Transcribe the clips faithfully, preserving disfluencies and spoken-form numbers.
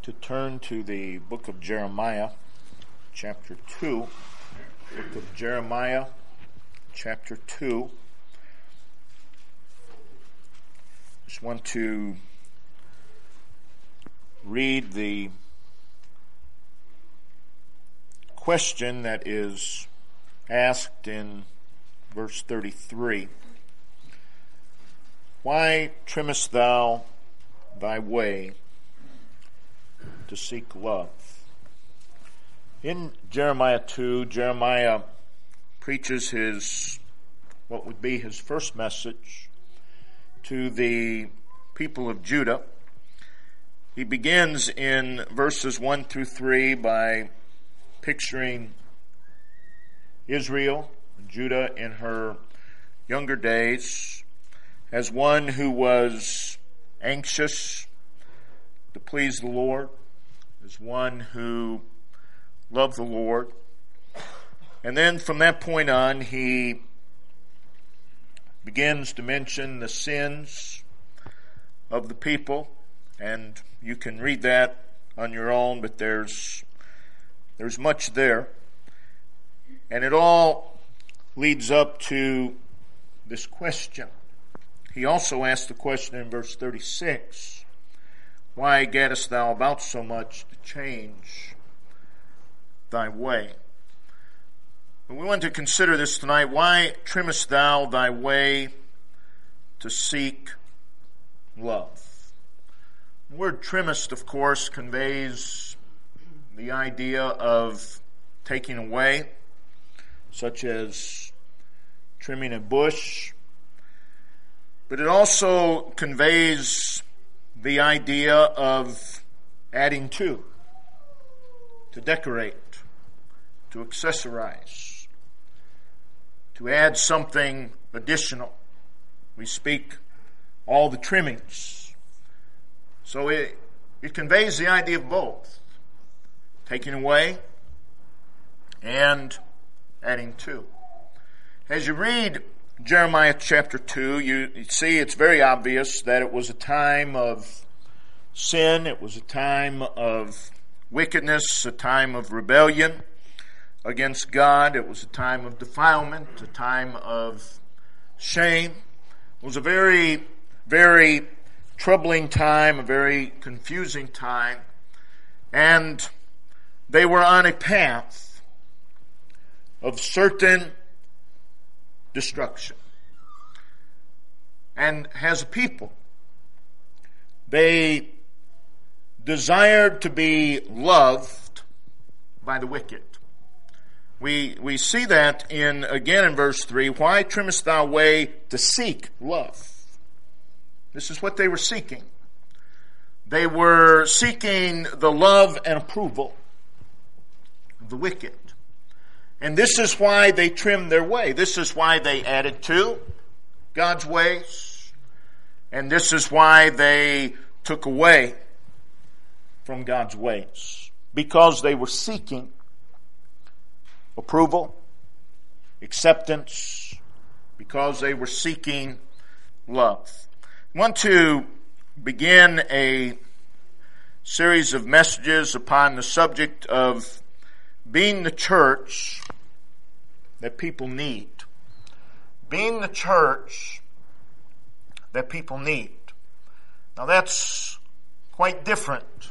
to turn to the book of Jeremiah, chapter two. Book of Jeremiah, chapter two. Just want to read the question that is asked in verse thirty-three. Why trimmest thou thy way to seek love? In Jeremiah two, Jeremiah preaches his, what would be his first message to the people of Judah. He begins in verses one through three by picturing Israel, Judah in her younger days, as one who was anxious to please the Lord, as one who loved the Lord. And then from that point on, he begins to mention the sins of the people, and you can read that on your own, but there's there's much there. And it all leads up to this question. He also asked the question in verse thirty-six, why gettest thou about so much to change thy way? And we want to consider this tonight. Why trimmest thou thy way to seek love? The word trimmest, of course, conveys the idea of taking away, such as trimming a bush. But it also conveys the idea of adding to, to decorate, to accessorize, to add something additional. We speak all the trimmings. So it, it conveys the idea of both, taking away and adding to. As you read Jeremiah chapter two, you, you see it's very obvious that it was a time of sin, it was a time of wickedness, a time of rebellion against God, it was a time of defilement, a time of shame. It was a very, very troubling time, a very confusing time, and they were on a path of certain destruction. And as a people, they desired to be loved by the wicked. We we see that in again in verse three, why trimmest thou way to seek love? This is what they were seeking. They were seeking the love and approval of the wicked. And this is why they trimmed their way. This is why they added to God's ways. And this is why they took away from God's ways. Because they were seeking approval, acceptance, because they were seeking love. I want to begin a series of messages upon the subject of being the church that people need. Being the church that people need. Now that's quite different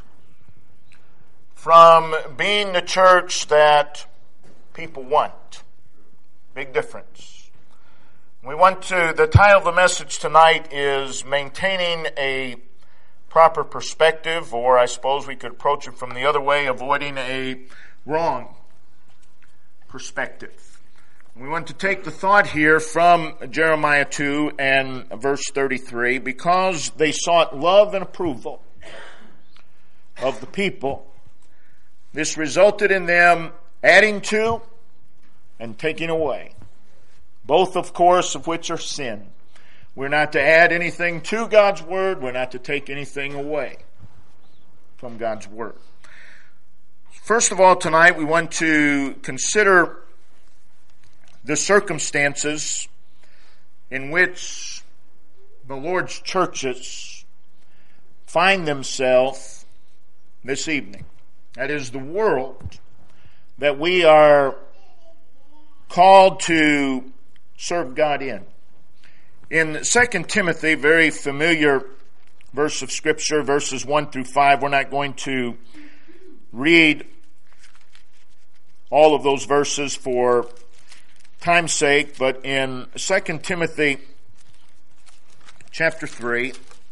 from being the church that people want. Big difference. We want to, the title of the message tonight is Maintaining a Proper Perspective, or I suppose we could approach it from the other way, avoiding a wrong perspective. We want to take the thought here from Jeremiah two and verse thirty-three. Because they sought love and approval of the people, this resulted in them adding to and taking away. Both, of course, of which are sin. We're not to add anything to God's Word. We're not to take anything away from God's Word. First of all, tonight we want to consider the circumstances in which the Lord's churches find themselves this evening. That is the world that we are called to serve God in. In Second Timothy, very familiar verse of Scripture, verses one through five, we're not going to read all of those verses for time's sake, but in Second Timothy chapter three,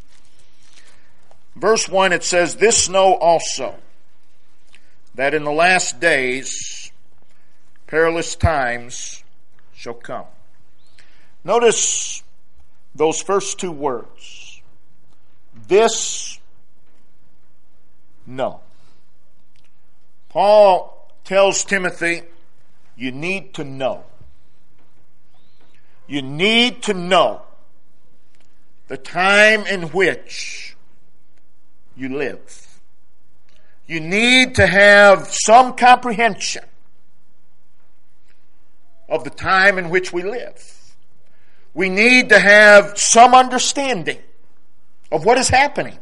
verse one, it says, "This know also, that in the last days perilous times shall come." Notice those first two words. This know. Paul tells Timothy, you need to know. You need to know the time in which you live. You need to have some comprehension of the time in which we live. We need to have some understanding of what is happening.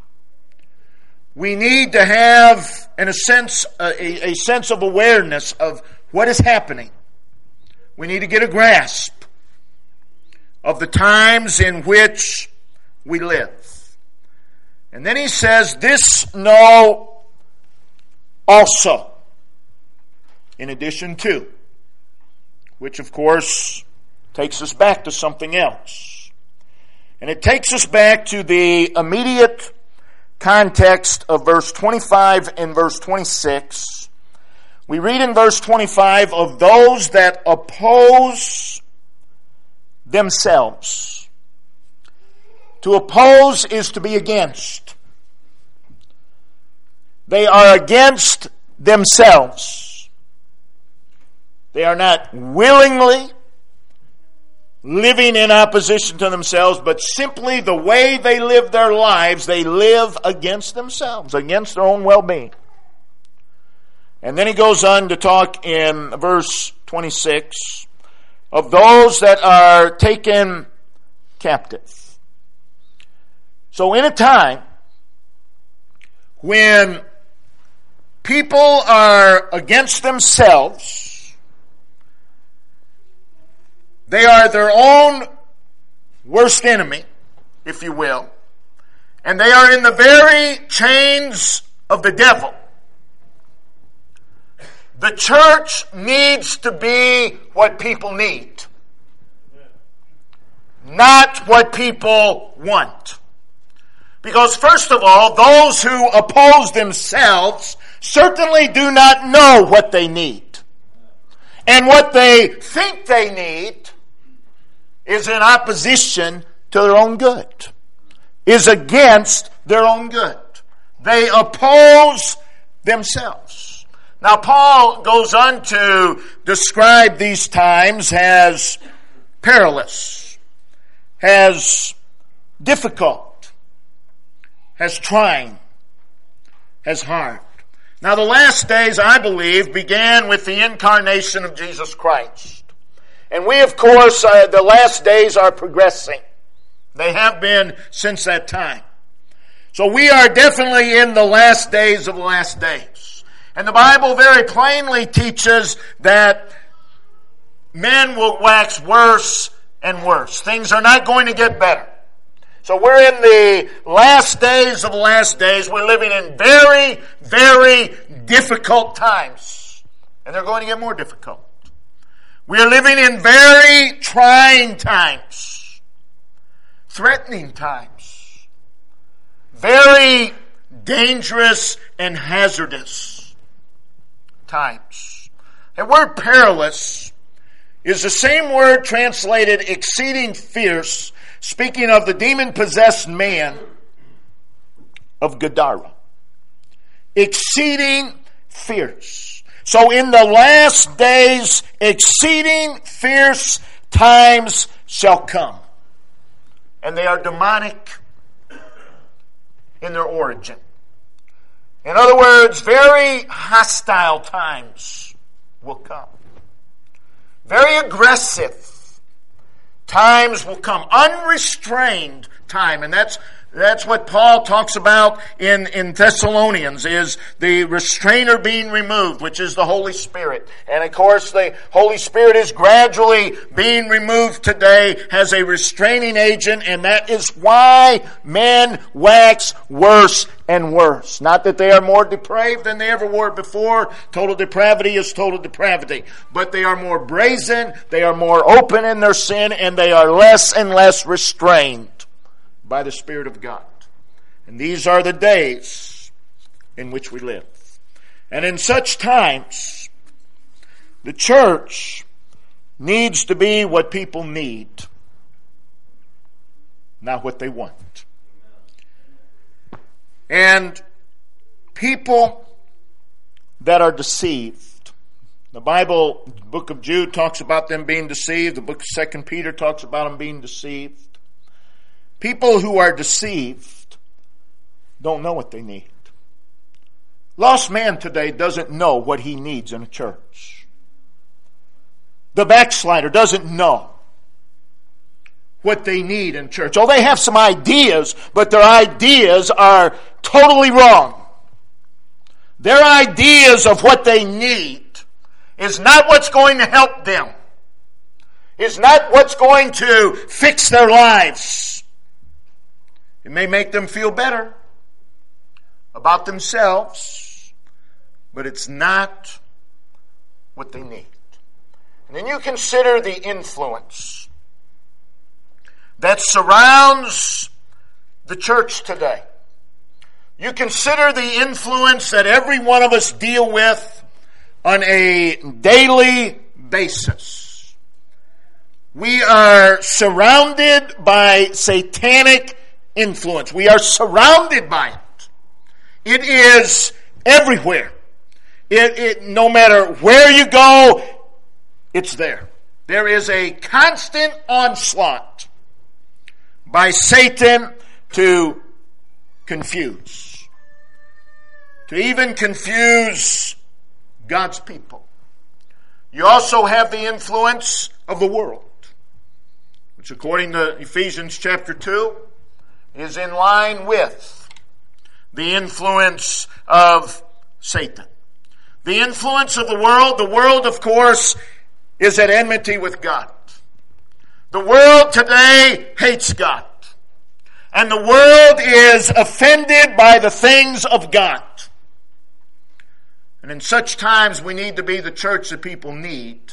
We need to have, in a sense, a, a sense of awareness of what is happening. We need to get a grasp of the times in which we live. And then he says, "This know also," in addition to, which of course takes us back to something else. And it takes us back to the immediate context of verse twenty-five and verse twenty-six. We read in verse twenty-five of those that oppose themselves. To oppose is to be against. They are against themselves. They are not willingly living in opposition to themselves, but simply the way they live their lives, they live against themselves, against their own well-being. And then he goes on to talk in verse twenty-six of those that are taken captive. So in a time when people are against themselves, they are their own worst enemy, if you will. And they are in the very chains of the devil. The church needs to be what people need, not what people want. Because first of all, those who oppose themselves certainly do not know what they need. And what they think they need is in opposition to their own good, is against their own good. They oppose themselves. Now, Paul goes on to describe these times as perilous, as difficult, as trying, as hard. Now, the last days, I believe, began with the incarnation of Jesus Christ. And we, of course, uh, the last days are progressing. They have been since that time. So we are definitely in the last days of the last days. And the Bible very plainly teaches that men will wax worse and worse. Things are not going to get better. So we're in the last days of the last days. We're living in very, very difficult times. And they're going to get more difficult. We are living in very trying times, threatening times, very dangerous and hazardous times. The word perilous is the same word translated exceeding fierce, speaking of the demon-possessed man of Gadara. Exceeding fierce. So in the last days, exceeding fierce times shall come. And they are demonic in their origin. In other words, very hostile times will come. Very aggressive times will come. Unrestrained time. And that's That's what Paul talks about in, in Thessalonians, is the restrainer being removed, which is the Holy Spirit. And of course, the Holy Spirit is gradually being removed today as a restraining agent, and that is why men wax worse and worse. Not that they are more depraved than they ever were before. Total depravity is total depravity. But they are more brazen, they are more open in their sin, and they are less and less restrained by the Spirit of God. And these are the days in which we live. And in such times, the church needs to be what people need, not what they want. And people that are deceived. The Bible, the book of Jude talks about them being deceived. The book of Second Peter talks about them being deceived. People who are deceived don't know what they need. Lost man today doesn't know what he needs in a church. The backslider doesn't know what they need in church. Oh, they have some ideas, but their ideas are totally wrong. Their ideas of what they need is not what's going to help them. Is not what's going to fix their lives. It may make them feel better about themselves, but it's not what they need. And then you consider the influence that surrounds the church today. You consider the influence that every one of us deal with on a daily basis. We are surrounded by satanic influence. We are surrounded by it. It is everywhere. It, it, no matter where you go, it's there. There is a constant onslaught by Satan to confuse. To even confuse God's people. You also have the influence of the world, which according to Ephesians chapter two, is in line with the influence of Satan. The influence of the world, the world, of course, is at enmity with God. The world today hates God. And the world is offended by the things of God. And in such times, we need to be the church that people need,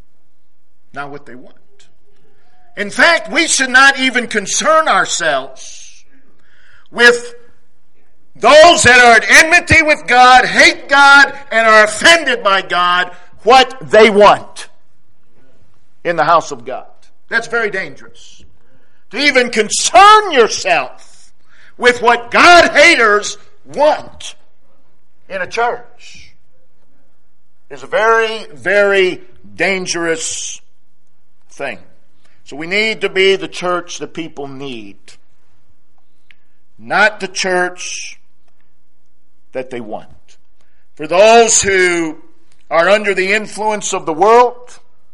not what they want. In fact, we should not even concern ourselves with those that are at enmity with God, hate God, and are offended by God, what they want in the house of God. That's very dangerous. To even concern yourself with what God haters want in a church is a very, very dangerous thing. So we need to be the church that people need. Not the church that they want. For those who are under the influence of the world,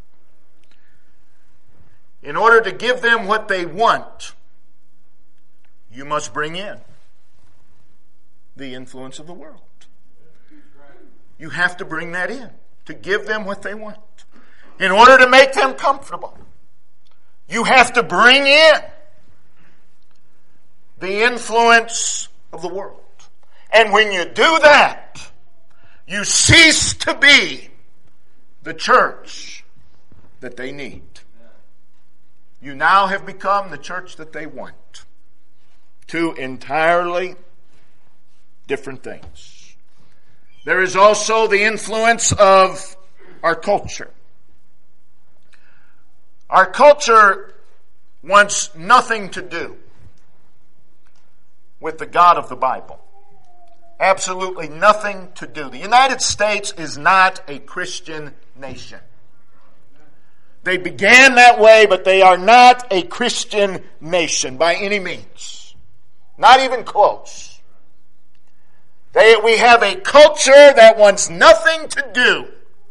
in order to give them what they want, you must bring in the influence of the world. You have to bring that in to give them what they want. In order to make them comfortable, you have to bring in the influence of the world. And when you do that, you cease to be the church that they need. You now have become the church that they want. Two entirely different things. There is also the influence of our culture. Our culture wants nothing to do with the God of the Bible. Absolutely nothing to do. The United States is not a Christian nation. They began that way, but they are not a Christian nation by any means. Not even close. They, we have a culture that wants nothing to do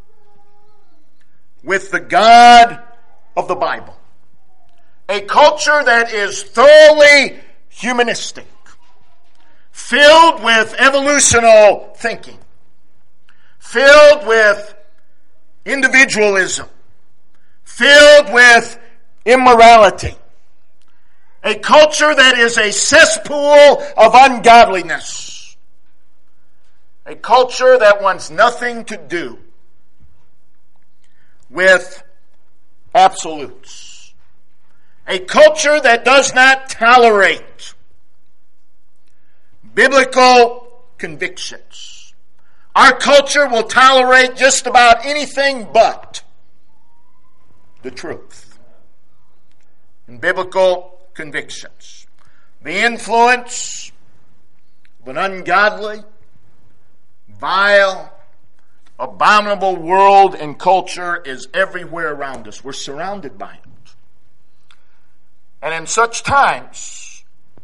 with the God of the Bible. A culture that is thoroughly humanistic, filled with evolutional thinking, filled with individualism, filled with immorality. A culture that is a cesspool of ungodliness. A culture that wants nothing to do with absolutes. A culture that does not tolerate biblical convictions. Our culture will tolerate just about anything but the truth and biblical convictions. The influence of an ungodly, vile, abominable world and culture is everywhere around us. We're surrounded by it. And in such times,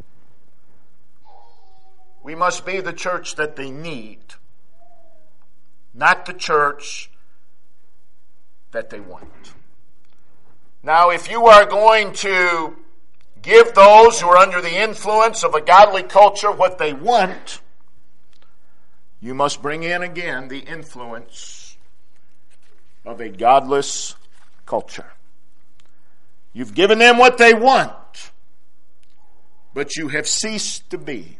we must be the church that they need, not the church that they want. Now, if you are going to give those who are under the influence of a godly culture what they want, you must bring in again the influence of a godless culture. You've given them what they want, but you have ceased to be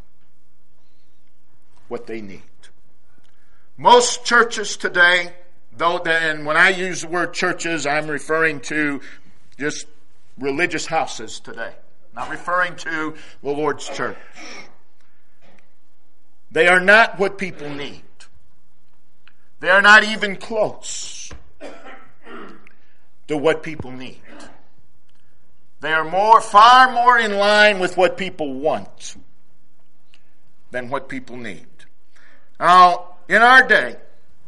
what they need. Most churches today, though, and when I use the word churches, I'm referring to just religious houses today, not referring to the Lord's church. They are not what people need. They are not even close to what people need. They are more, far more in line with what people want than what people need. Now, in our day,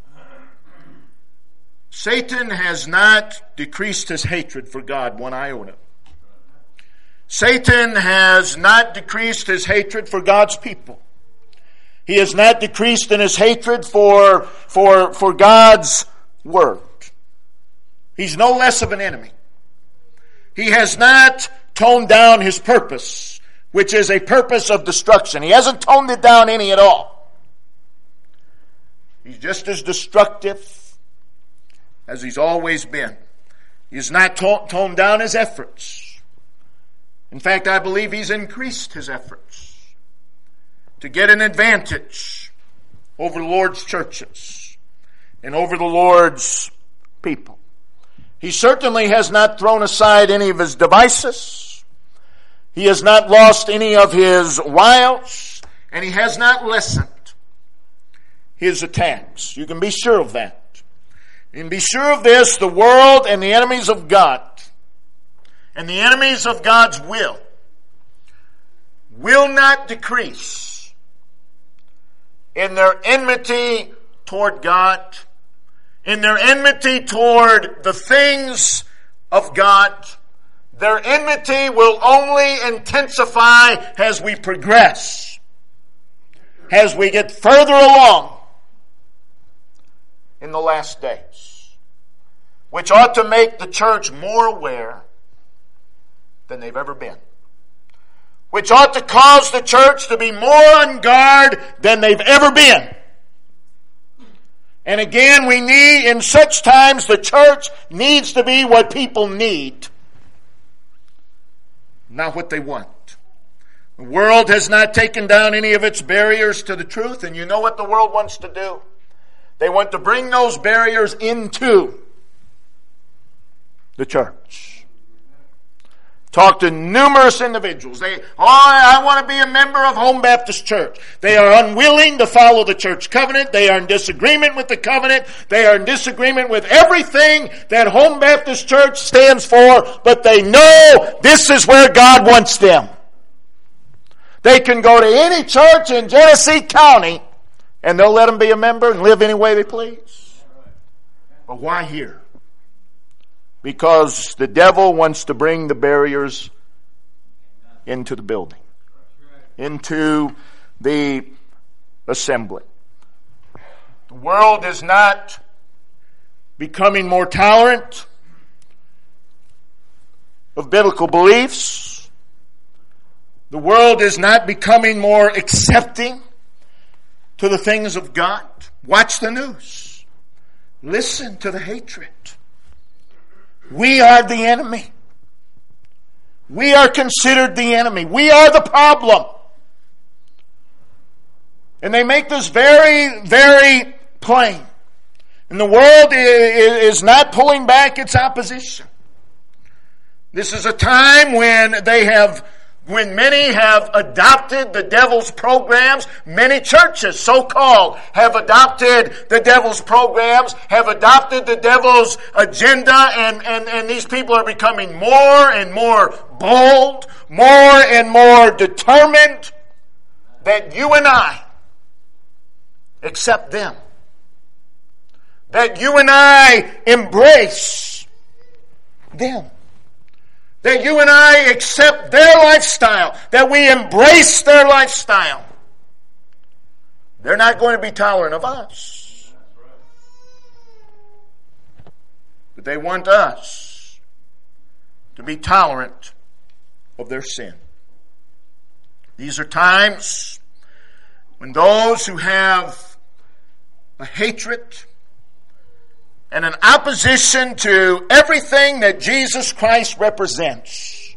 Satan has not decreased his hatred for God one iota. Satan has not decreased his hatred for God's people. He has not decreased in his hatred for, for, for God's word. He's no less of an enemy. He has not toned down his purpose, which is a purpose of destruction. He hasn't toned it down any at all. He's just as destructive as he's always been. He's not to- toned down his efforts. In fact, I believe he's increased his efforts to get an advantage over the Lord's churches and over the Lord's people. He certainly has not thrown aside any of his devices. He has not lost any of his wiles, and he has not lessened his attacks. You can be sure of that. You can be sure of this: the world and the enemies of God and the enemies of God's will will not decrease in their enmity toward God, in their enmity toward the things of God. Their enmity will only intensify as we progress, as we get further along in the last days, which ought to make the church more aware than they've ever been, which ought to cause the church to be more on guard than they've ever been. And again, we need, in such times, the church needs to be what people need, not what they want. The world has not taken down any of its barriers to the truth, and you know what the world wants to do? They want to bring those barriers into the church. Talk to numerous individuals. They, oh, I want to be a member of Home Baptist Church. They are unwilling to follow the church covenant. They are in disagreement with the covenant. They are in disagreement with everything that Home Baptist Church stands for, but they know this is where God wants them. They can go to any church in Genesee County and they'll let them be a member and live any way they please. But why here? Because the devil wants to bring the barriers into the building, into the assembly. The world is not becoming more tolerant of biblical beliefs. The world is not becoming more accepting to the things of God. Watch the news. Listen to the hatred. We are the enemy. We are considered the enemy. We are the problem. And they make this very, very plain. And the world is not pulling back its opposition. This is a time when they have, when many have adopted the devil's programs. Many churches, so-called, have adopted the devil's programs, have adopted the devil's agenda, and, and, and these people are becoming more and more bold, more and more determined that you and I accept them. That you and I embrace them. That you and I accept their lifestyle. That we embrace their lifestyle. They're not going to be tolerant of us. But they want us to be tolerant of their sin. These are times when those who have a hatred and an opposition to everything that Jesus Christ represents,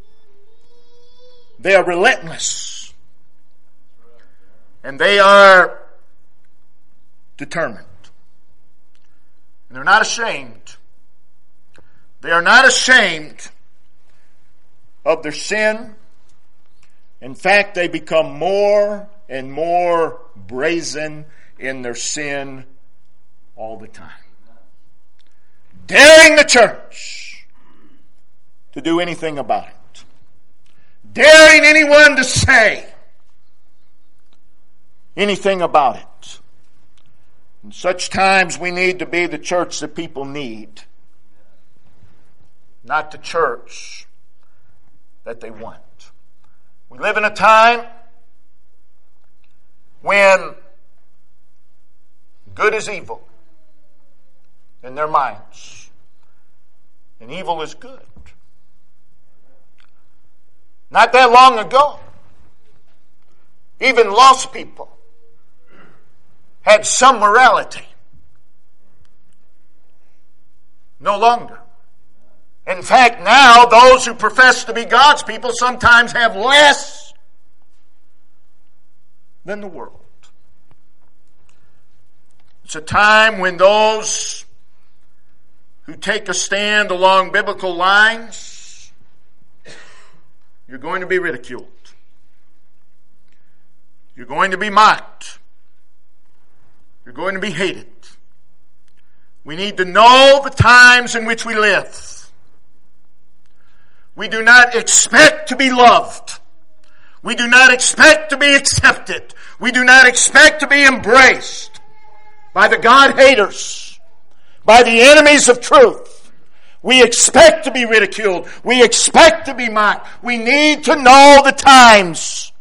they are relentless. And they are determined. And they're not ashamed. They are not ashamed of their sin. In fact, they become more and more brazen in their sin all the time. Daring the church to do anything about it. Daring anyone to say anything about it. In such times we need to be the church that people need. Not the church that they want. We live in a time when good is evil in their minds. And evil is good. Not that long ago, even lost people had some morality. No longer. In fact, now those who profess to be God's people sometimes have less than the world. It's a time when those who take a stand along biblical lines, you're going to be ridiculed. You're going to be mocked. You're going to be hated. We need to know the times in which we live. We do not expect to be loved. We do not expect to be accepted. We do not expect to be embraced by the God haters, by the enemies of truth. We expect to be ridiculed. We expect to be mocked. We need to know the times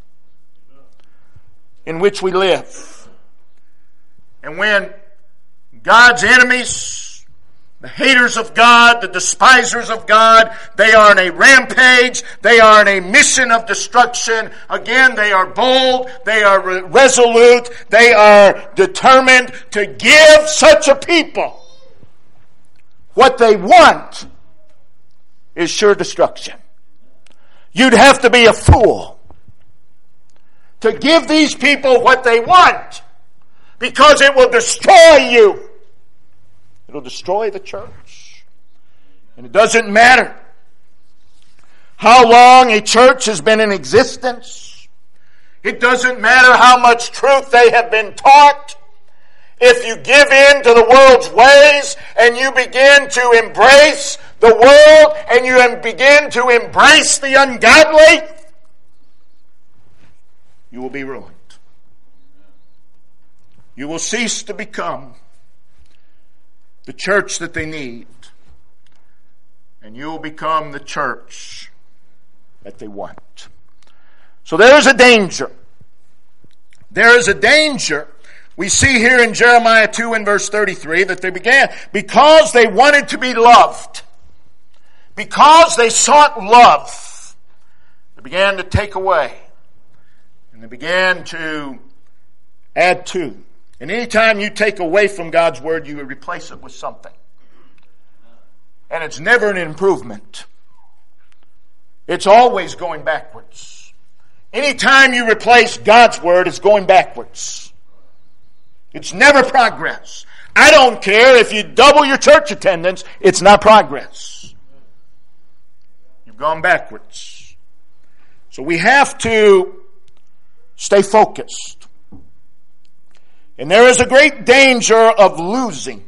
in which we live. And when God's enemies, the haters of God, the despisers of God, they are in a rampage. They are in a mission of destruction. Again, they are bold. They are re- resolute. They are determined to give such a people what they want is sure destruction. You'd have to be a fool to give these people what they want, because it will destroy you. It'll destroy the church. And it doesn't matter how long a church has been in existence. It doesn't matter how much truth they have been taught. If you give in to the world's ways and you begin to embrace the world and you begin to embrace the ungodly, you will be ruined. You will cease to become the church that they need, and you will become the church that they want. So there is a danger. There is a danger. We see here in Jeremiah two and verse thirty-three that they began, because they wanted to be loved, because they sought love, They began to take away. And they began to add to. And anytime you take away from God's Word, you replace it with something. And it's never an improvement. It's always going backwards. Anytime you replace God's Word, it's going backwards. It's never progress. I don't care if you double your church attendance, it's not progress. You've gone backwards. So we have to stay focused. And there is a great danger of losing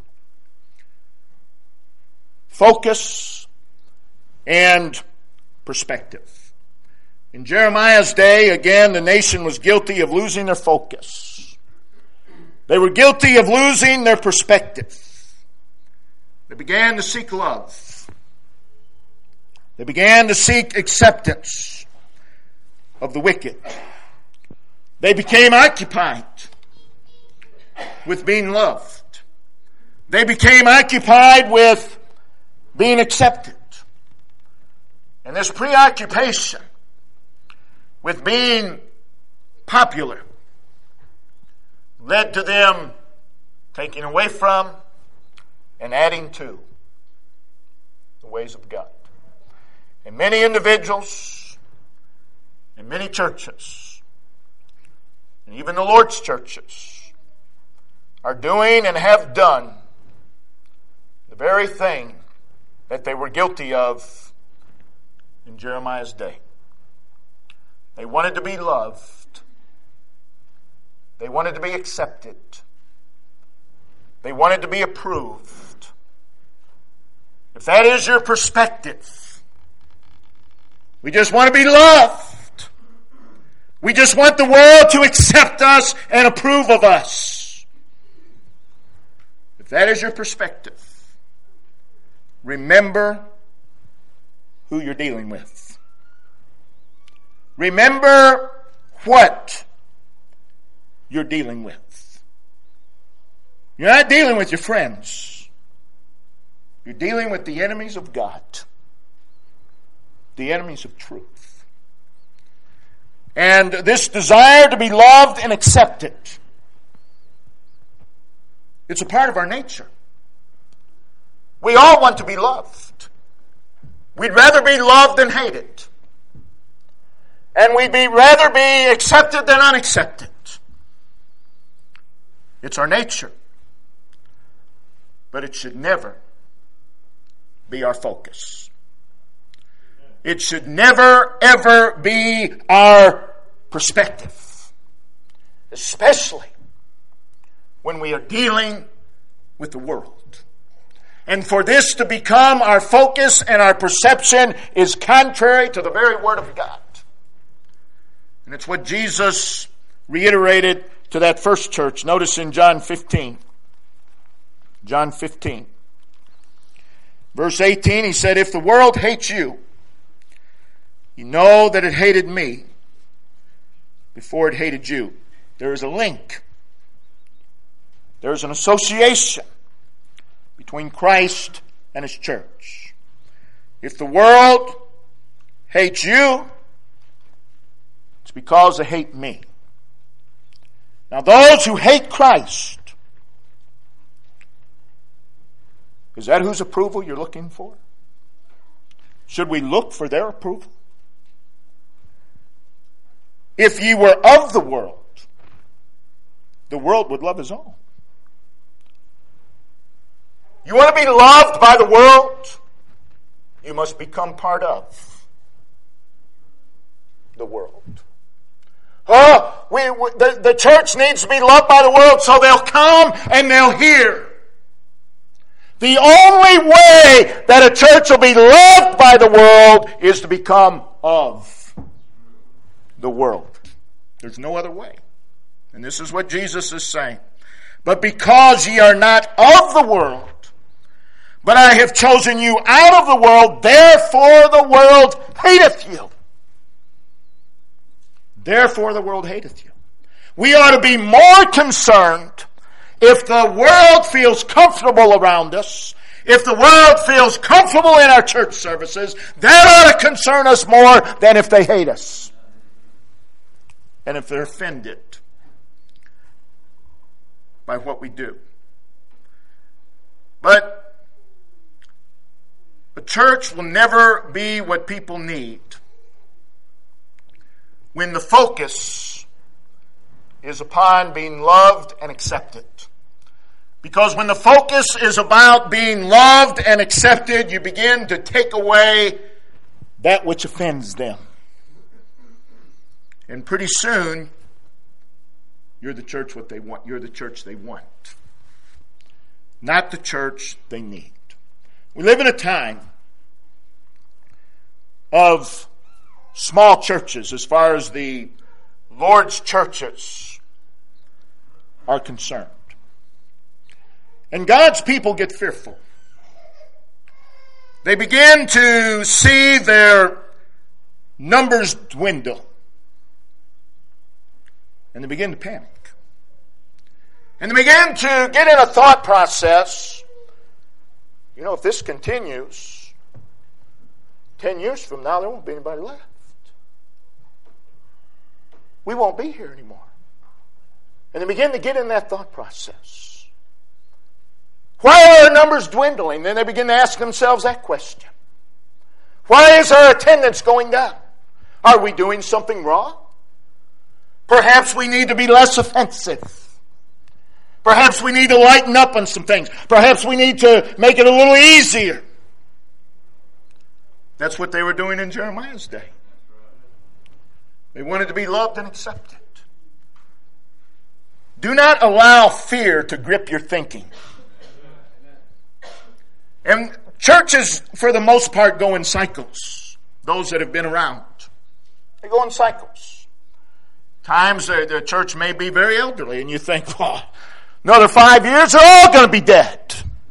focus and perspective. In Jeremiah's day, again, the nation was guilty of losing their focus. They were guilty of losing their perspective. They began to seek love. They began to seek acceptance of the wicked. They became occupied with being loved. They became occupied with being accepted. And this preoccupation with being popular led to them taking away from and adding to the ways of God. And many individuals and many churches, and even the Lord's churches, are doing and have done the very thing that they were guilty of in Jeremiah's day. They wanted to be loved. They wanted to be accepted. They wanted to be approved. If that is your perspective, we just want to be loved. We just want the world to accept us and approve of us. If that is your perspective, remember who you're dealing with. Remember what you're dealing with. You're not dealing with your friends. You're dealing with the enemies of God. The enemies of truth. And this desire to be loved and accepted, it's a part of our nature. We all want to be loved. We'd rather be loved than hated. And we'd be rather be accepted than unaccepted. It's our nature. But it should never be our focus. It should never, ever be our perspective. Especially when we are dealing with the world. And for this to become our focus and our perception is contrary to the very Word of God. And it's what Jesus reiterated to that first church. Notice in John fifteen. John fifteen. Verse eighteen, he said, "If the world hates you, you know that it hated me before it hated you." There is a link. There is an association between Christ and His church. If the world hates you, it's because they hate me. Now those who hate Christ, is that whose approval you're looking for? Should we look for their approval? If ye were of the world, the world would love his own. You want to be loved by the world? You must become part of the world. Oh, we, we the, the church needs to be loved by the world, so they'll come and they'll hear. The only way that a church will be loved by the world is to become of the world. There's no other way. And this is what Jesus is saying. But because ye are not of the world, but I have chosen you out of the world, therefore the world hateth you. Therefore the world hateth you. We ought to be more concerned if the world feels comfortable around us, If the world feels comfortable in our church services, that ought to concern us more than if they hate us. And if they're offended by what we do. But a church will never be what people need when the focus is upon being loved and accepted. Because when the focus is about being loved and accepted, you begin to take away that which offends them. And pretty soon, you're the church what they want. You're the church they want. Not the church they need. We live in a time of small churches as far as the Lord's churches are concerned. And God's people get fearful. They begin to see their numbers dwindle. And they begin to panic. And they begin to get in a thought process. You know, if this continues, ten years from now, there won't be anybody left. We won't be here anymore. And they begin to get in that thought process. Why are our numbers dwindling? Then they begin to ask themselves that question. Why is our attendance going down? Are we doing something wrong? Perhaps we need to be less offensive. Perhaps we need to lighten up on some things. Perhaps we need to make it a little easier. That's what they were doing in Jeremiah's day. They wanted to be loved and accepted. Do not allow fear to grip your thinking. And churches, for the most part, go in cycles. Those that have been around. They go in cycles. Times the, the church may be very elderly, and you think, well, another five years, they're all going to be dead.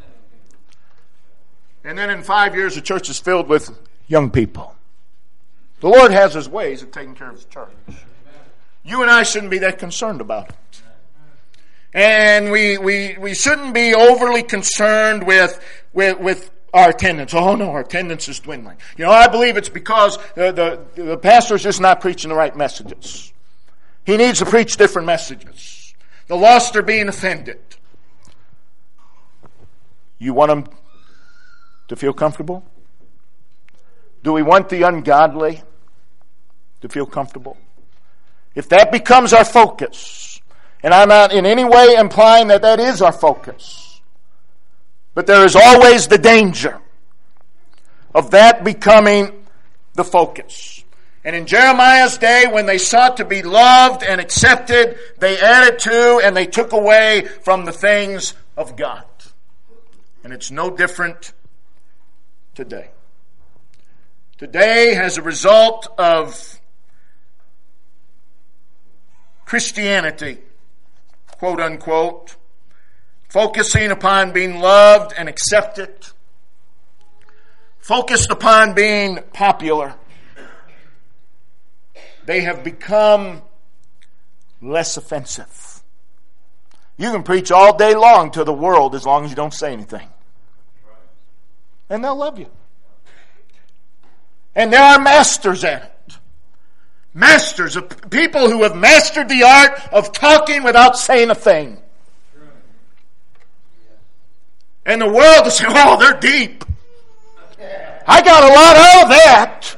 And then in five years, the church is filled with young people. The Lord has His ways of taking care of His church. You and I shouldn't be that concerned about it. And we we, we shouldn't be overly concerned with, with, with our attendance. Oh no, our attendance is dwindling. You know, I believe it's because the, the, the pastor's just not preaching the right messages. He needs to preach different messages. The lost are being offended. You want them to feel comfortable? Do we want the ungodly to feel comfortable? If that becomes our focus, and I'm not in any way implying that that is our focus, but there is always the danger of that becoming the focus. And in Jeremiah's day, when they sought to be loved and accepted, they added to and they took away from the things of God. And it's no different today. Today, as a result of Christianity, quote unquote, focusing upon being loved and accepted, focused upon being popular, they have become less offensive. You can preach all day long to the world as long as you don't say anything. And they'll love you. And there are masters at it. Masters of people who have mastered the art of talking without saying a thing. And the world will say, oh, they're deep. I got a lot out of that.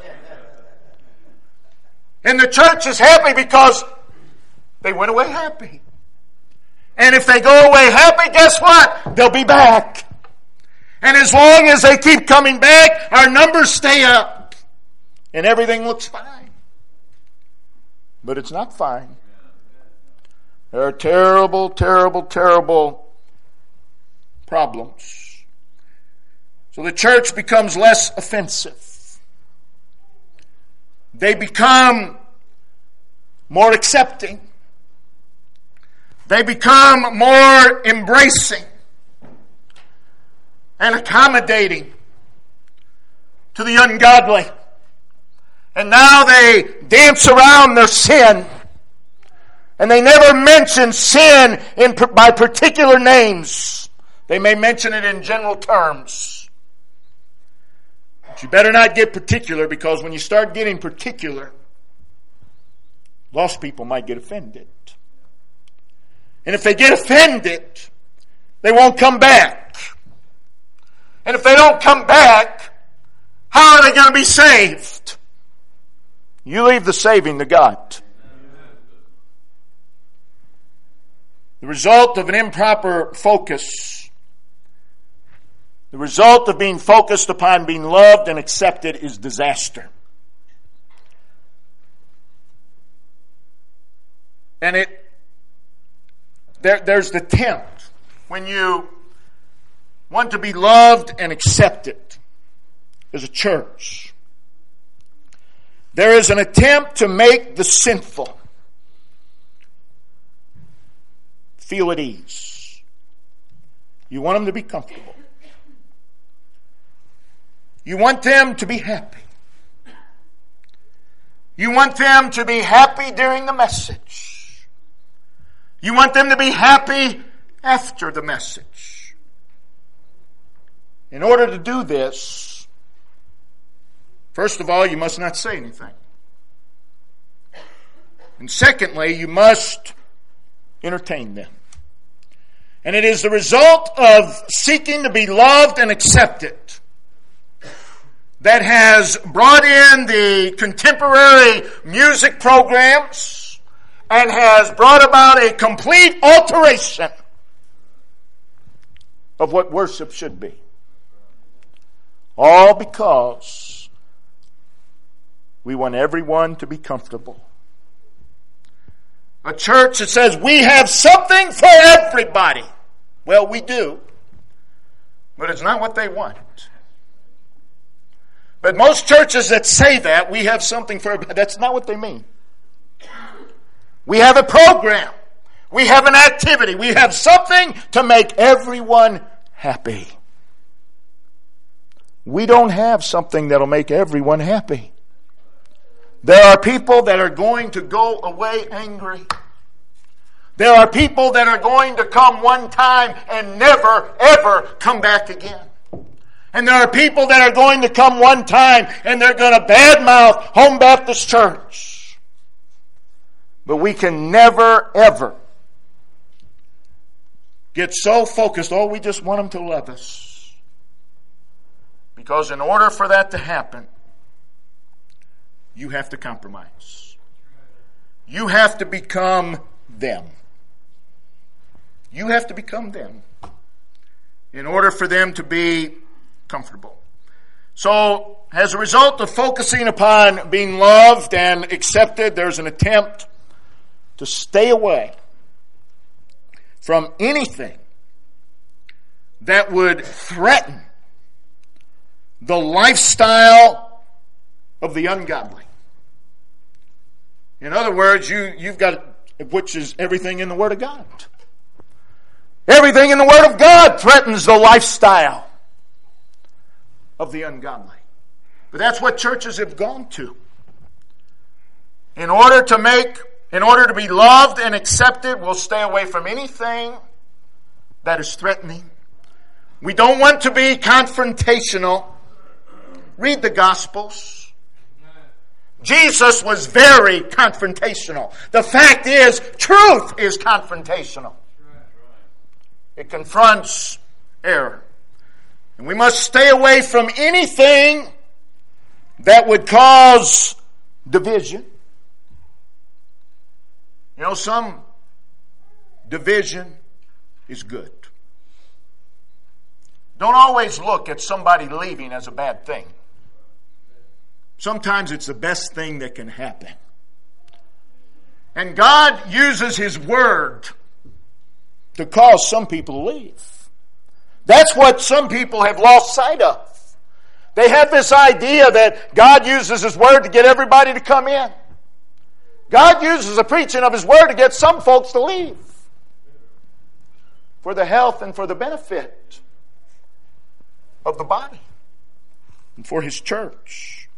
And the church is happy because they went away happy. And if they go away happy, guess what? They'll be back. And as long as they keep coming back, our numbers stay up. And everything looks fine. But it's not fine. There are terrible, terrible, terrible problems. So the church becomes less offensive. They become more accepting. They become more embracing and accommodating to the ungodly. And now they dance around their sin. And they never mention sin in by particular names. They may mention it in general terms. But you better not get particular, because when you start getting particular, lost people might get offended. And if they get offended, they won't come back. And if they don't come back, how are they going to be saved? You leave the saving to God. The result of an improper focus, the result of being focused upon being loved and accepted, is disaster. And it there, there's the attempt when you want to be loved and accepted as a church. There is an attempt to make the sinful feel at ease. You want them to be comfortable. You want them to be happy. You want them to be happy during the message. You want them to be happy after the message. In order to do this, first of all, you must not say anything. And secondly, you must entertain them. And it is the result of seeking to be loved and accepted that has brought in the contemporary music programs and has brought about a complete alteration of what worship should be. All because we want everyone to be comfortable. A church that says we have something for everybody. Well, we do. But it's not what they want. But most churches that say that, we have something for everybody, that's not what they mean. We have a program. We have an activity. We have something to make everyone happy. We don't have something that'll make everyone happy. There are people that are going to go away angry. There are people that are going to come one time and never, ever come back again. And there are people that are going to come one time and they're going to badmouth Home Baptist Church. But we can never, ever get so focused, oh, we just want them to love us. Because in order for that to happen, you have to compromise. You have to become them. You have to become them in order for them to be comfortable. So, as a result of focusing upon being loved and accepted, there's an attempt to stay away from anything that would threaten the lifestyle of the ungodly. In other words, you, you've got, which is everything in the Word of God. Everything in the Word of God threatens the lifestyle of the ungodly. But that's what churches have gone to. In order to make, in order to be loved and accepted, we'll stay away from anything that is threatening. We don't want to be confrontational. Read the Gospels. Jesus was very confrontational. The fact is, truth is confrontational. It confronts error. And we must stay away from anything that would cause division. You know, some division is good. Don't always look at somebody leaving as a bad thing. Sometimes it's the best thing that can happen. And God uses His Word to cause some people to leave. That's what some people have lost sight of. They have this idea that God uses His Word to get everybody to come in. God uses the preaching of His Word to get some folks to leave. For the health and for the benefit of the body. And for His church.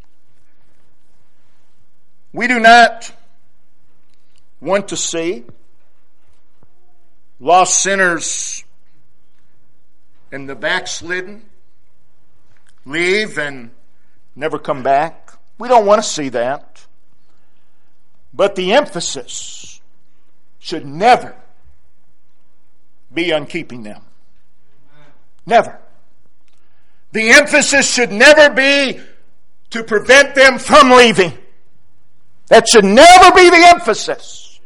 We do not want to see lost sinners and the backslidden leave and never come back. We don't want to see that. But the emphasis should never be on keeping them. Never. The emphasis should never be to prevent them from leaving. That should never be the emphasis.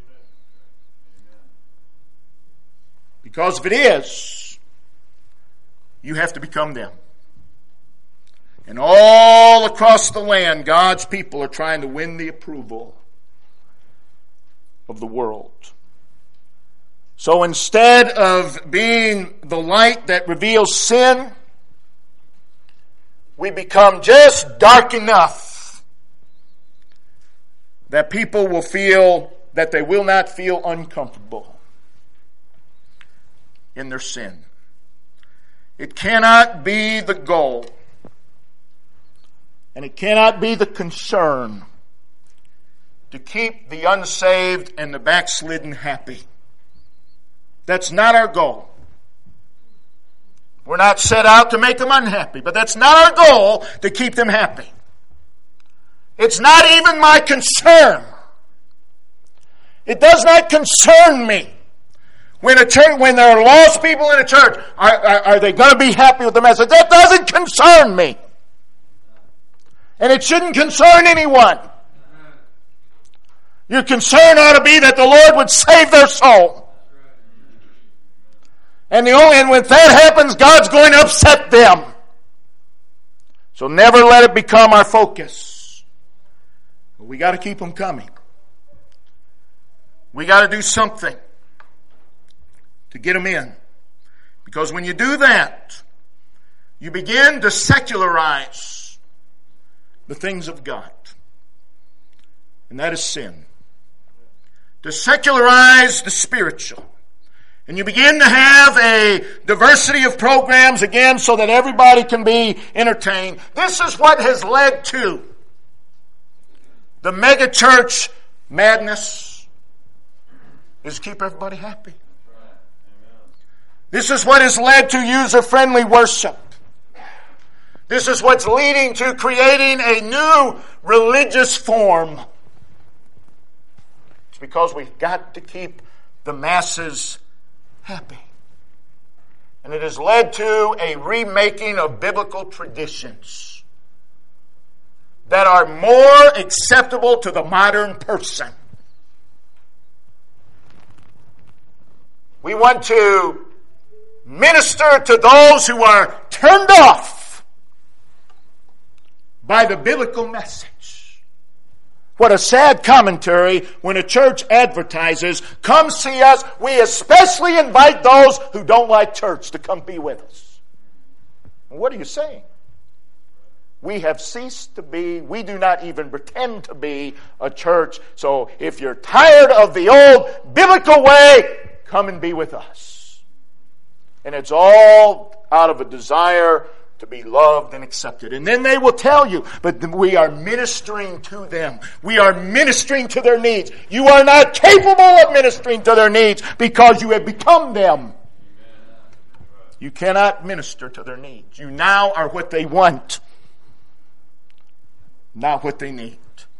Because if it is, you have to become them. And all across the land, God's people are trying to win the approval of the world. So instead of being the light that reveals sin, we become just dark enough that people will feel that they will not feel uncomfortable in their sin. It cannot be the goal, and it cannot be the concern to keep the unsaved and the backslidden happy. That's not our goal. We're not set out to make them unhappy, but that's not our goal to keep them happy. It's not even my concern. It does not concern me. When a church, when there are lost people in a church, are, are, are they going to be happy with the message? That doesn't concern me. And it shouldn't concern anyone. Your concern ought to be that the Lord would save their soul. And the only, and when that happens, God's going to upset them. So never let it become our focus. But we got to keep them coming. We got to do something to get them in. Because when you do that, you begin to secularize the things of God. And that is sin. To secularize the spiritual. And you begin to have a diversity of programs again so that everybody can be entertained. This is what has led to the megachurch madness, is keep everybody happy. This is what has led to user-friendly worship. This is what's leading to creating a new religious form. It's because we've got to keep the masses happy. And it has led to a remaking of biblical traditions that are more acceptable to the modern person. We want to minister to those who are turned off by the biblical message. What a sad commentary when a church advertises, come see us. We especially invite those who don't like church to come be with us. What are you saying? We have ceased to be, we do not even pretend to be a church. So if you're tired of the old biblical way, come and be with us. And it's all out of a desire to be loved and accepted. And then they will tell you, but we are ministering to them. We are ministering to their needs. You are not capable of ministering to their needs because you have become them. You cannot minister to their needs. You now are what they want, not what they need.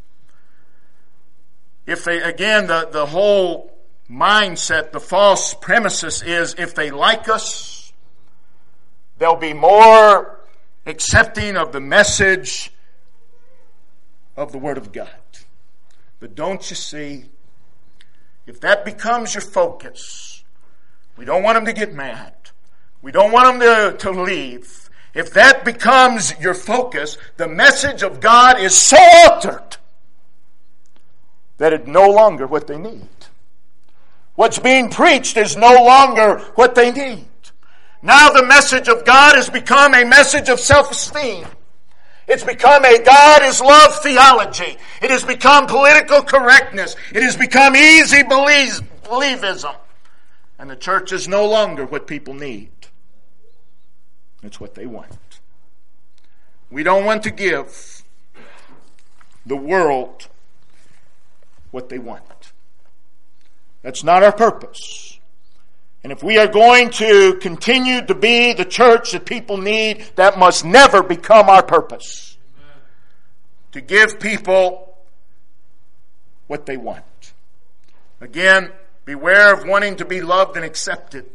If they, again, the, the whole mindset, the false premises is if they like us, they'll be more accepting of the message of the Word of God. But don't you see, if that becomes your focus, we don't want them to get mad. We don't want them to, to leave. If that becomes your focus, the message of God is so altered that it's no longer what they need. What's being preached is no longer what they need. Now the message of God has become a message of self-esteem. It's become a God is love theology. It has become political correctness. It has become easy believism. And the church is no longer what people need. It's what they want. We don't want to give the world what they want. That's not our purpose. And if we are going to continue to be the church that people need, that must never become our purpose. Amen. To give people what they want. Again, beware of wanting to be loved and accepted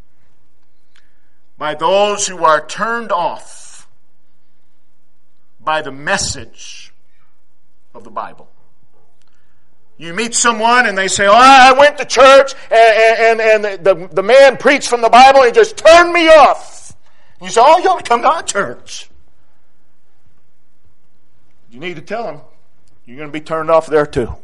by those who are turned off by the message of the Bible. You meet someone and they say, oh, I went to church and, and, and the, the man preached from the Bible and he just turned me off. And you say, oh, you ought to come to our church. You need to tell them you're going to be turned off there too.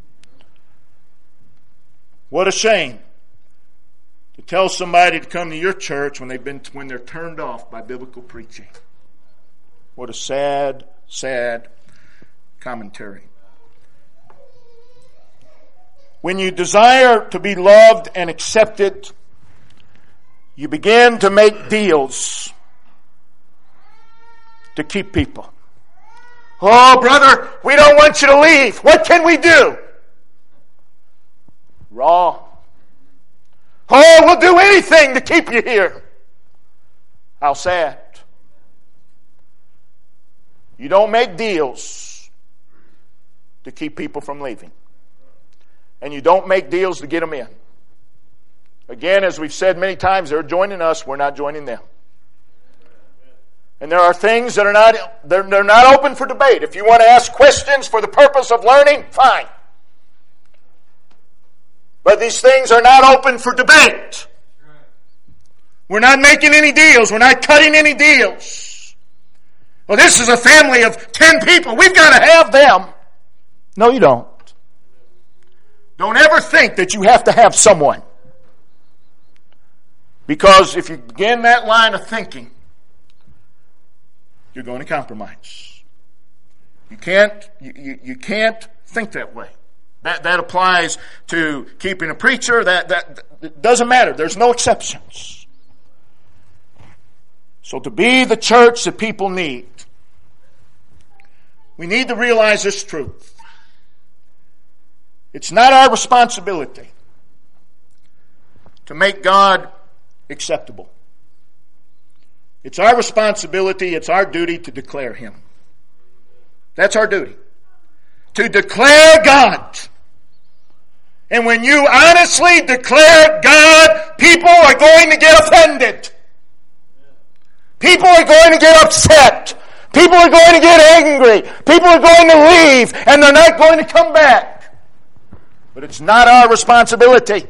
What a shame to tell somebody to come to your church when they've been when they're turned off by biblical preaching. What a sad, sad commentary. When you desire to be loved and accepted, you begin to make deals to keep people. Oh, brother, we don't want you to leave. What can we do? Wrong. Oh, we'll do anything to keep you here. How sad. You don't make deals to keep people from leaving. And you don't make deals to get them in. Again, as we've said many times, they're joining us, we're not joining them. And there are things that are not, they're, they're not open for debate. If you want to ask questions for the purpose of learning, fine. But these things are not open for debate. We're not making any deals. We're not cutting any deals. Well, this is a family of ten people. We've got to have them. No, you don't. Don't ever think that you have to have someone. Because if you begin that line of thinking, you're going to compromise. You can't, you, you, you can't think that way. That, that applies to keeping a preacher. That, that, that doesn't matter. There's no exceptions. So to be the church that people need, we need to realize this truth. It's not our responsibility to make God acceptable. It's our responsibility, it's our duty to declare Him. That's our duty. To declare God. And when you honestly declare God, people are going to get offended. People are going to get upset. People are going to get angry. People are going to leave and they're not going to come back. But it's not our responsibility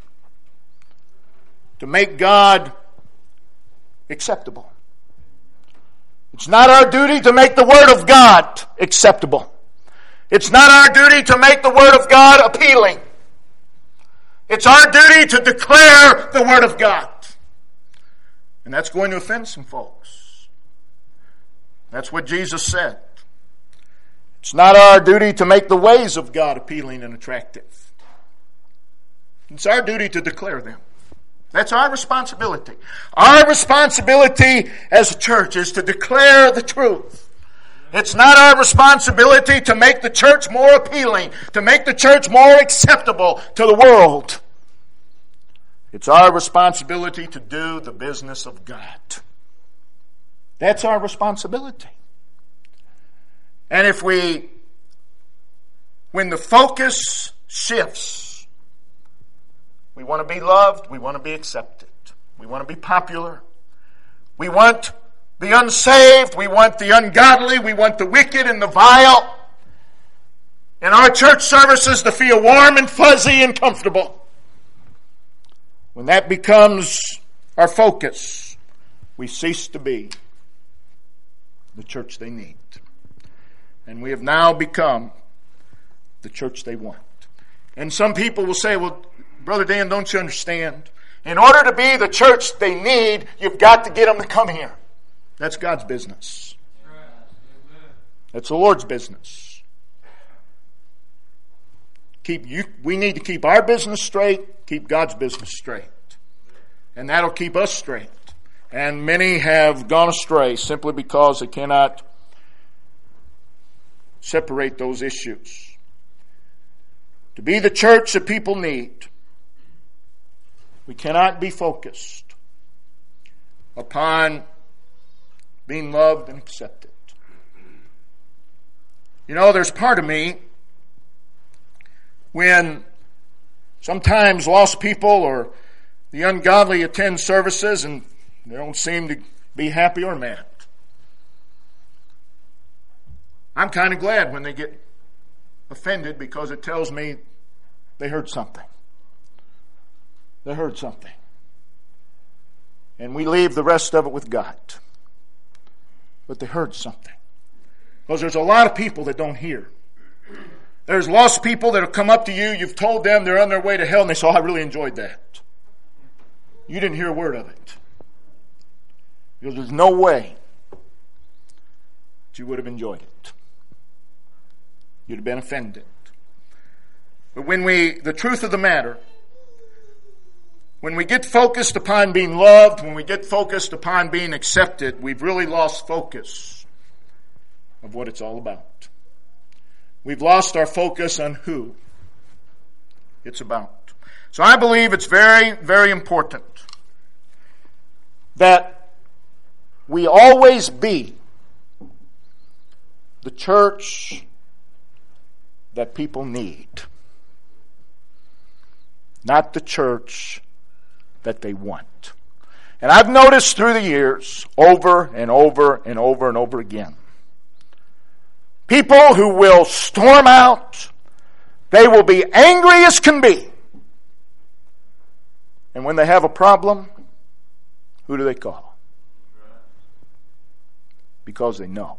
to make God acceptable. It's not our duty to make the Word of God acceptable. It's not our duty to make the Word of God appealing. It's our duty to declare the Word of God. And that's going to offend some folks. That's what Jesus said. It's not our duty to make the ways of God appealing and attractive. It's our duty to declare them. That's our responsibility. Our responsibility as a church is to declare the truth. It's not our responsibility to make the church more appealing, to make the church more acceptable to the world. It's our responsibility to do the business of God. That's our responsibility. And if we, when the focus shifts, we want to be loved, we want to be accepted, we want to be popular, we want the unsaved, we want the ungodly, we want the wicked and the vile, in our church services to feel warm and fuzzy and comfortable. When that becomes our focus, we cease to be the church they need. And we have now become the church they want. And some people will say, well, Brother Dan, don't you understand? In order to be the church they need, you've got to get them to come here. That's God's business. That's the Lord's business. Keep you, we need to keep our business straight, keep God's business straight. And that'll keep us straight. And many have gone astray simply because they cannot separate those issues. To be the church that people need, We cannot be focused upon being loved and accepted. You know, there's part of me when sometimes lost people or the ungodly attend services and they don't seem to be happy or mad. I'm kind of glad when they get offended because it tells me they heard something. They heard something. And we leave the rest of it with God. But they heard something. Because there's a lot of people that don't hear. There's lost people that have come up to you, you've told them they're on their way to hell, and they say, oh, I really enjoyed that. You didn't hear a word of it. Because there's no way that you would have enjoyed it. You'd have been offended. But when we, the truth of the matter, when we get focused upon being loved, when we get focused upon being accepted, we've really lost focus of what it's all about. We've lost our focus on who it's about. So I believe it's very, very important that we always be the church that people need, not the church that they want. And I've noticed through the years, over and over and over and over again, people who will storm out, they will be angry as can be. And when they have a problem, who do they call? Because they know.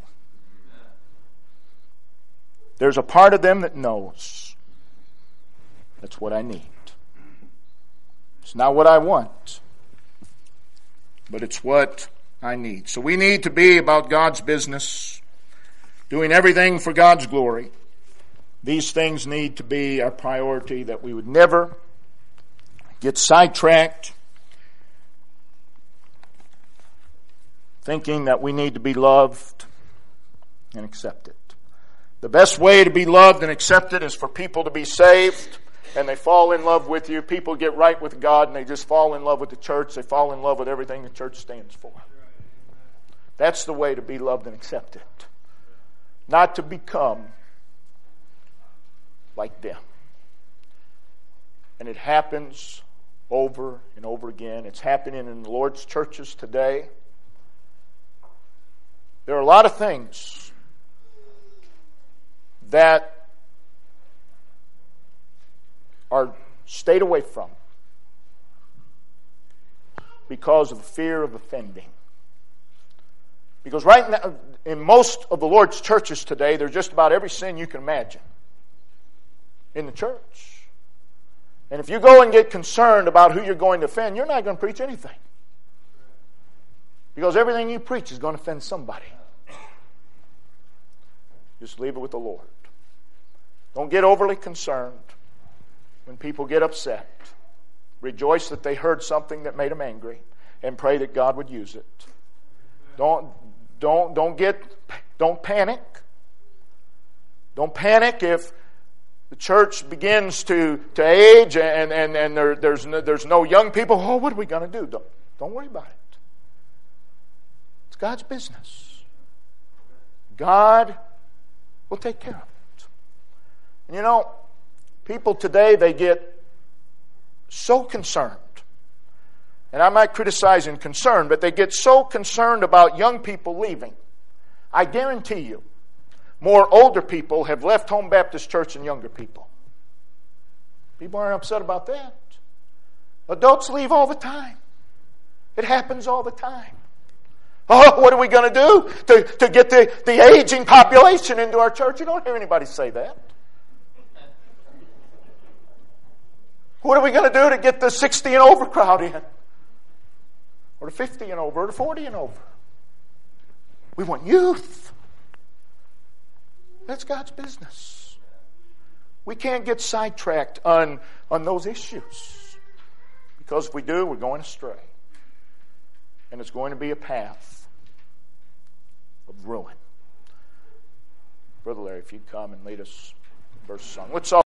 There's a part of them that knows. That's what I need. It's not what I want, but it's what I need. So we need to be about God's business, doing everything for God's glory. These things need to be our priority, that we would never get sidetracked thinking that we need to be loved and accepted. The best way to be loved and accepted is for people to be saved and they fall in love with you. People get right with God and they just fall in love with the church. They fall in love with everything the church stands for. That's the way to be loved and accepted. Not to become like them. And it happens over and over again. It's happening in the Lord's churches today. There are a lot of things that are stayed away from because of the fear of offending. Because right now, in most of the Lord's churches today, there's just about every sin you can imagine in the church. And if you go and get concerned about who you're going to offend, you're not going to preach anything. Because everything you preach is going to offend somebody. Just leave it with the Lord. Don't get overly concerned when people get upset. Rejoice that they heard something that made them angry and pray that God would use it. Don't don't don't get don't panic. Don't panic if the church begins to, to age and, and, and there, there's no, there's no young people. Oh, what are we going to do? Don't, don't worry about it. It's God's business. God will take care of it. And you know, people today, they get so concerned. And I'm not criticizing concern, but they get so concerned about young people leaving. I guarantee you, more older people have left Home Baptist Church than younger people. People aren't upset about that. Adults leave all the time. It happens all the time. Oh, what are we going to do to, to get the, the aging population into our church? You don't hear anybody say that. What are we going to do to get the sixty and over crowd in? Or the fifty and over, or the forty and over? We want youth. That's God's business. We can't get sidetracked on, on those issues. Because if we do, we're going astray. And it's going to be a path of ruin. Brother Larry, if you'd come and lead us in verse song. Let's all